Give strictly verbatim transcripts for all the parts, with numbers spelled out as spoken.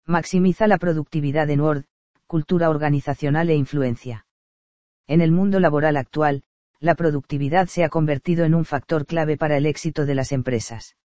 Maximiza la productividad en Word, cultura organizacional e influencia. En el mundo laboral actual, la productividad se ha convertido en un factor clave para el éxito de las empresas.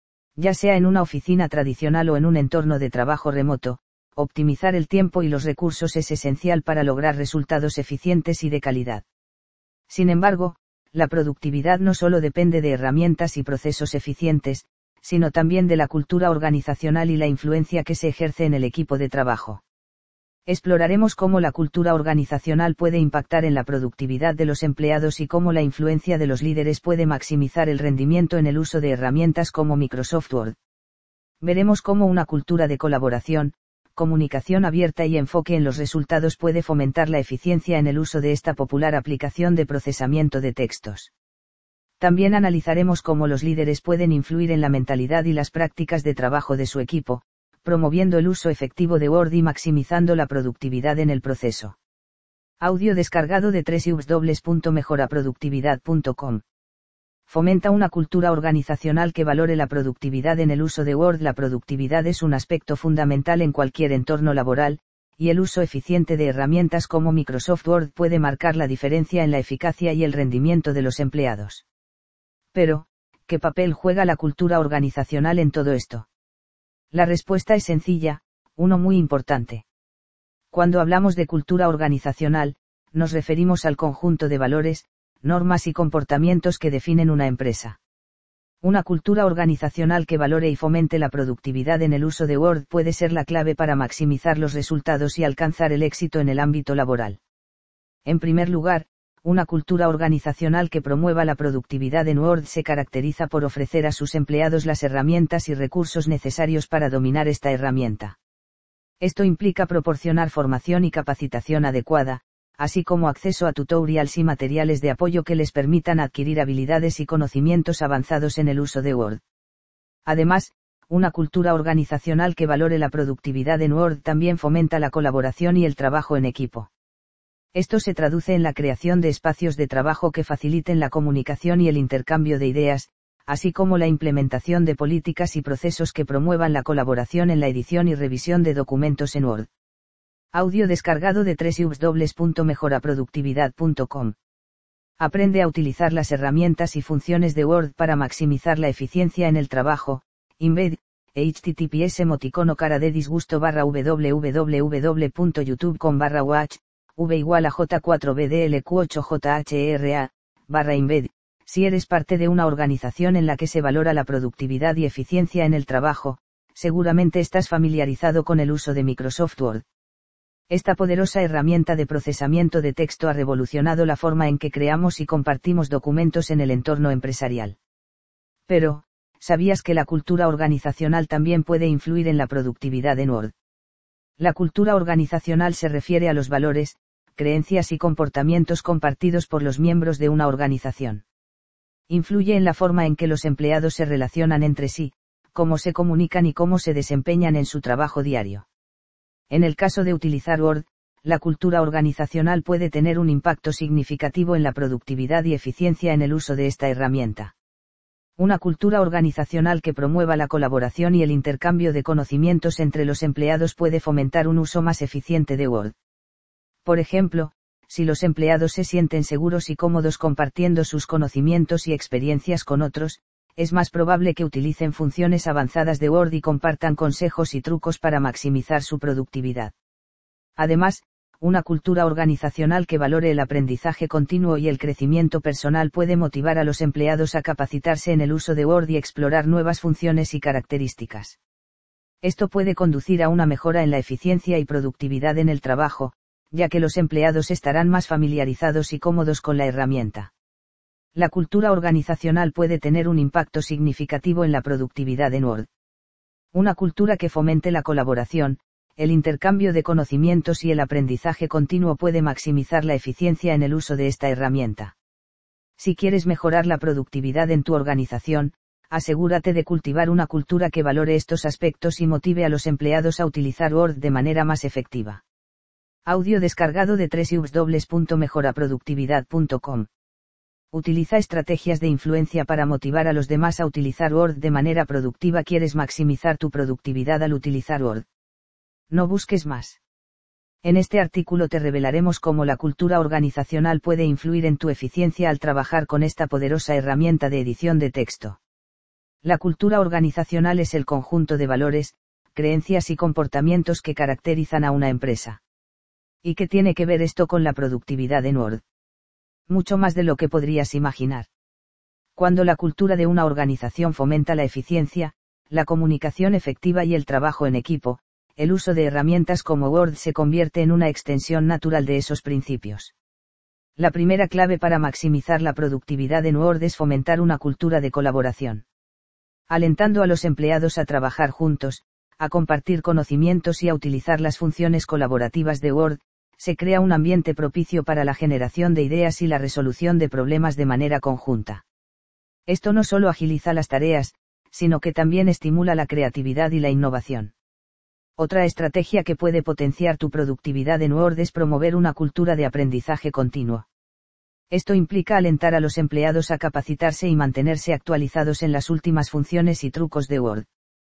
Ya sea en una oficina tradicional o en un entorno de trabajo remoto, optimizar el tiempo y los recursos es esencial para lograr resultados eficientes y de calidad. Sin embargo, la productividad no solo depende de herramientas y procesos eficientes, sino también de la cultura organizacional y la influencia que se ejerce en el equipo de trabajo. Exploraremos cómo la cultura organizacional puede impactar en la productividad de los empleados y cómo la influencia de los líderes puede maximizar el rendimiento en el uso de herramientas como Microsoft Word. Veremos cómo una cultura de colaboración, comunicación abierta y enfoque en los resultados puede fomentar la eficiencia en el uso de esta popular aplicación de procesamiento de textos. También analizaremos cómo los líderes pueden influir en la mentalidad y las prácticas de trabajo de su equipo, promoviendo el uso efectivo de Word y maximizando la productividad en el proceso. Audio descargado de doble u doble u doble u punto mejora productividad punto com. Fomenta una cultura organizacional que valore la productividad en el uso de Word. La productividad es un aspecto fundamental en cualquier entorno laboral, y el uso eficiente de herramientas como Microsoft Word puede marcar la diferencia en la eficacia y el rendimiento de los empleados. Pero, ¿qué papel juega la cultura organizacional en todo esto? La respuesta es sencilla, uno muy importante. Cuando hablamos de cultura organizacional, nos referimos al conjunto de valores, normas y comportamientos que definen una empresa. Una cultura organizacional que valore y fomente la productividad en el uso de Word puede ser la clave para maximizar los resultados y alcanzar el éxito en el ámbito laboral. En primer lugar, una cultura organizacional que promueva la productividad en Word se caracteriza por ofrecer a sus empleados las herramientas y recursos necesarios para dominar esta herramienta. Esto implica proporcionar formación y capacitación adecuada, así como acceso a tutorials y materiales de apoyo que les permitan adquirir habilidades y conocimientos avanzados en el uso de Word. Además, una cultura organizacional que valore la productividad en Word también fomenta la colaboración y el trabajo en equipo. Esto se traduce en la creación de espacios de trabajo que faciliten la comunicación y el intercambio de ideas, así como la implementación de políticas y procesos que promuevan la colaboración en la edición y revisión de documentos en Word. Audio descargado de doble u doble u doble u punto mejora productividad punto com. Aprende a utilizar las herramientas y funciones de Word para maximizar la eficiencia en el trabajo. Embed, https emoticono cara de disgusto barra www.youtube.com barra watch, v igual a j cuatro b d l q ocho j h r a, barra embed. Si eres parte de una organización en la que se valora la productividad y eficiencia en el trabajo, seguramente estás familiarizado con el uso de Microsoft Word. Esta poderosa herramienta de procesamiento de texto ha revolucionado la forma en que creamos y compartimos documentos en el entorno empresarial. Pero, ¿sabías que la cultura organizacional también puede influir en la productividad en Word? La cultura organizacional se refiere a los valores, creencias y comportamientos compartidos por los miembros de una organización. Influye en la forma en que los empleados se relacionan entre sí, cómo se comunican y cómo se desempeñan en su trabajo diario. En el caso de utilizar Word, la cultura organizacional puede tener un impacto significativo en la productividad y eficiencia en el uso de esta herramienta. Una cultura organizacional que promueva la colaboración y el intercambio de conocimientos entre los empleados puede fomentar un uso más eficiente de Word. Por ejemplo, si los empleados se sienten seguros y cómodos compartiendo sus conocimientos y experiencias con otros, es más probable que utilicen funciones avanzadas de Word y compartan consejos y trucos para maximizar su productividad. Además, una cultura organizacional que valore el aprendizaje continuo y el crecimiento personal puede motivar a los empleados a capacitarse en el uso de Word y explorar nuevas funciones y características. Esto puede conducir a una mejora en la eficiencia y productividad en el trabajo, ya que los empleados estarán más familiarizados y cómodos con la herramienta. La cultura organizacional puede tener un impacto significativo en la productividad en Word. Una cultura que fomente la colaboración, el intercambio de conocimientos y el aprendizaje continuo puede maximizar la eficiencia en el uso de esta herramienta. Si quieres mejorar la productividad en tu organización, asegúrate de cultivar una cultura que valore estos aspectos y motive a los empleados a utilizar Word de manera más efectiva. Audio descargado de doble u doble u doble u punto mejora productividad punto com. Utiliza estrategias de influencia para motivar a los demás a utilizar Word de manera productiva. ¿Quieres maximizar tu productividad al utilizar Word? No busques más. En este artículo te revelaremos cómo la cultura organizacional puede influir en tu eficiencia al trabajar con esta poderosa herramienta de edición de texto. La cultura organizacional es el conjunto de valores, creencias y comportamientos que caracterizan a una empresa. ¿Y qué tiene que ver esto con la productividad en Word? Mucho más de lo que podrías imaginar. Cuando la cultura de una organización fomenta la eficiencia, la comunicación efectiva y el trabajo en equipo, el uso de herramientas como Word se convierte en una extensión natural de esos principios. La primera clave para maximizar la productividad en Word es fomentar una cultura de colaboración. Alentando a los empleados a trabajar juntos, a compartir conocimientos y a utilizar las funciones colaborativas de Word, se crea un ambiente propicio para la generación de ideas y la resolución de problemas de manera conjunta. Esto no solo agiliza las tareas, sino que también estimula la creatividad y la innovación. Otra estrategia que puede potenciar tu productividad en Word es promover una cultura de aprendizaje continuo. Esto implica alentar a los empleados a capacitarse y mantenerse actualizados en las últimas funciones y trucos de Word.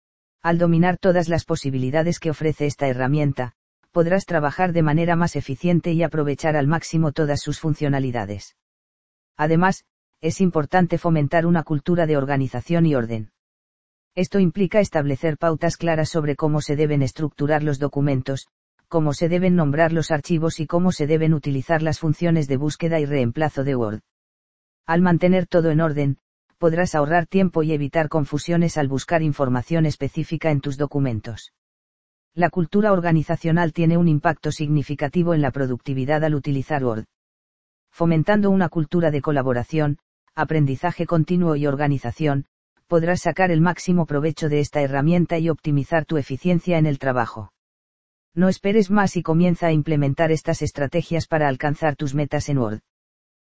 Al dominar todas las posibilidades que ofrece esta herramienta, podrás trabajar de manera más eficiente y aprovechar al máximo todas sus funcionalidades. Además, es importante fomentar una cultura de organización y orden. Esto implica establecer pautas claras sobre cómo se deben estructurar los documentos, cómo se deben nombrar los archivos y cómo se deben utilizar las funciones de búsqueda y reemplazo de Word. Al mantener todo en orden, podrás ahorrar tiempo y evitar confusiones al buscar información específica en tus documentos. La cultura organizacional tiene un impacto significativo en la productividad al utilizar Word. Fomentando una cultura de colaboración, aprendizaje continuo y organización, podrás sacar el máximo provecho de esta herramienta y optimizar tu eficiencia en el trabajo. No esperes más y comienza a implementar estas estrategias para alcanzar tus metas en Word.